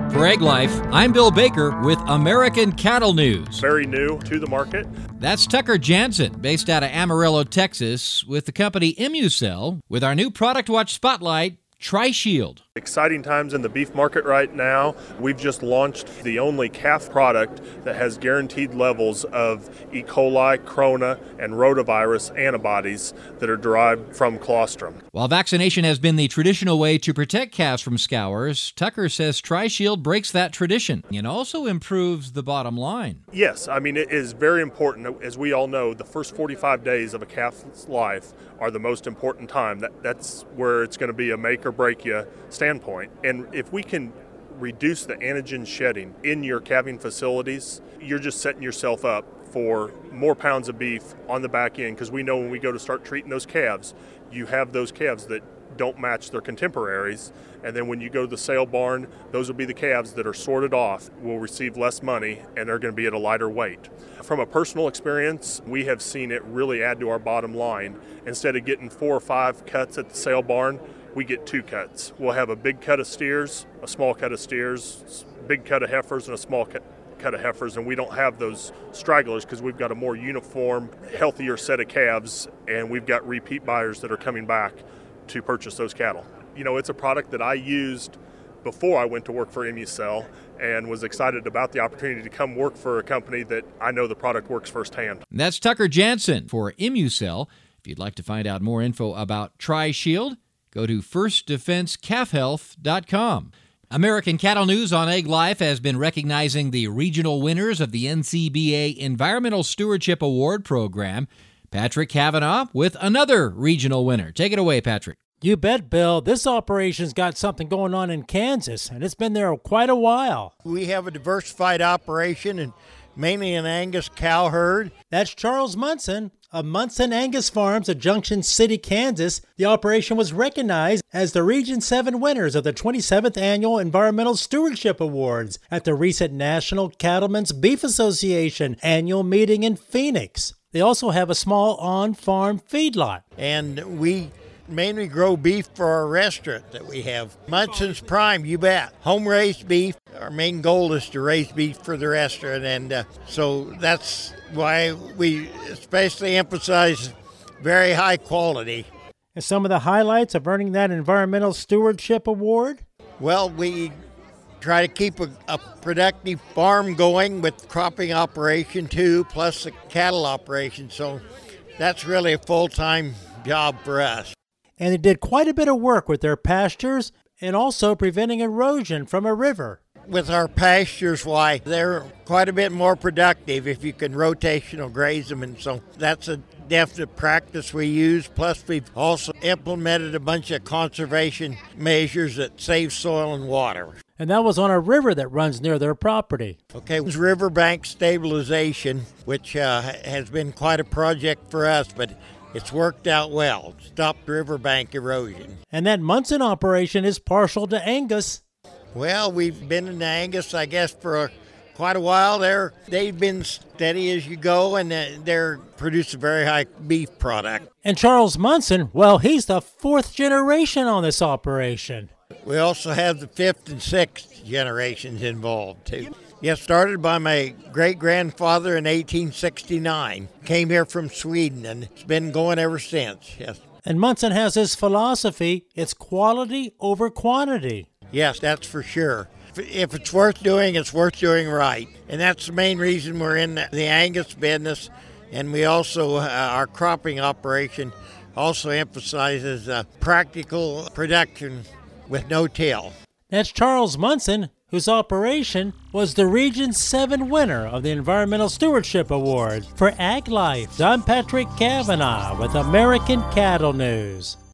For Egg Life, I'm Bill Baker with American Cattle News. Very new to the market. That's Tucker Jansen, based out of Amarillo, Texas, with the company ImmuCell, with our new Product Watch Spotlight, Tri-Shield. Exciting times in the beef market right now. We've just launched the only calf product that has guaranteed levels of E. coli, Corona, and rotavirus antibodies that are derived from colostrum. While vaccination has been the traditional way to protect calves from scours, Tucker says Tri-Shield breaks that tradition and also improves the bottom line. Yes, it is very important. As we all know, the first 45 days of a calf's life are the most important time. That's where it's going to be a make or break you standpoint. And if we can reduce the antigen shedding in your calving facilities, you're just setting yourself up for more pounds of beef on the back end, because we know when we go to start treating those calves, you have those calves that don't match their contemporaries, and then when you go to the sale barn, those will be the calves that are sorted off, will receive less money, and they're going to be at a lighter weight. From a personal experience, we have seen it really add to our bottom line. Instead of getting 4 or 5 cuts at the sale barn, we get 2 cuts. We'll have a big cut of steers, a small cut of steers, big cut of heifers, and a small cut of heifers, and we don't have those stragglers because we've got a more uniform, healthier set of calves, and we've got repeat buyers that are coming back to purchase those cattle. It's a product that I used before I went to work for ImmuCell and was excited about the opportunity to come work for a company that I know the product works firsthand. That's Tucker Jansen for ImmuCell. If you'd like to find out more info about Tri-Shield, go to firstdefensecalfhealth.com. American Cattle News on Egg Life has been recognizing the regional winners of the NCBA Environmental Stewardship Award program. Patrick Cavanaugh with another regional winner. Take it away, Patrick. You bet, Bill. This operation's got something going on in Kansas, and it's been there quite a while. We have a diversified operation and mainly an Angus cow herd. That's Charles Munson of Munson Angus Farms of Junction City, Kansas. The operation was recognized as the Region 7 winners of the 27th Annual Environmental Stewardship Awards at the recent National Cattlemen's Beef Association annual meeting in Phoenix. They also have a small on-farm feedlot. And we mainly grow beef for our restaurant that we have. Munson's Prime, you bet. Home-raised beef. Our main goal is to raise beef for the restaurant, and so that's why we especially emphasize very high quality. And some of the highlights of earning that Environmental Stewardship Award? Well, we try to keep a productive farm going with cropping operation too, plus the cattle operation, so that's really a full-time job for us. And they did quite a bit of work with their pastures and also preventing erosion from a river. With our pastures, why, they're quite a bit more productive if you can rotational graze them, and so that's a definite practice we use. Plus, we've also implemented a bunch of conservation measures that save soil and water. And that was on a river that runs near their property. Okay, it was riverbank stabilization, which has been quite a project for us, but it's worked out well. Stopped riverbank erosion. And that Munson operation is partial to Angus. Well, we've been in Angus, I guess, for quite a while. They've been steady as you go, and they're produce a very high beef product. And Charles Munson, well, he's the 4th generation on this operation. We also have the 5th and 6th generations involved, too. Yes, started by my great-grandfather in 1869. Came here from Sweden, and it's been going ever since, yes. And Munson has this philosophy, it's quality over quantity. Yes, that's for sure. If it's worth doing, it's worth doing right. And that's the main reason we're in the Angus business. And we also, our cropping operation also emphasizes practical production with no till. That's Charles Munson, whose operation was the Region 7 winner of the Environmental Stewardship Award. For Ag Life, I'm Patrick Cavanaugh with American Cattle News.